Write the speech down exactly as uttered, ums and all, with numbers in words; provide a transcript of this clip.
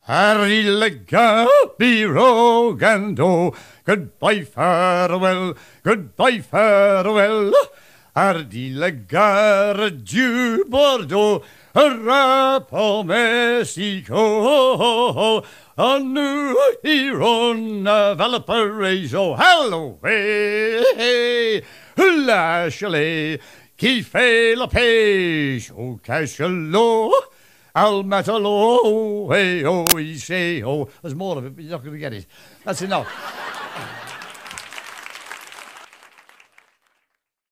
Harry le gars, Birogando, goodbye, farewell, goodbye, farewell. Hardy le gare du Bordeaux, rapport Mexico, a nous irons à Valparaiso. Halloween, la chalet, qui fait la pêche au cachalot. Al Matalo, hey, oh, he say, oh. There's more of it, but you're not going to get it. That's enough.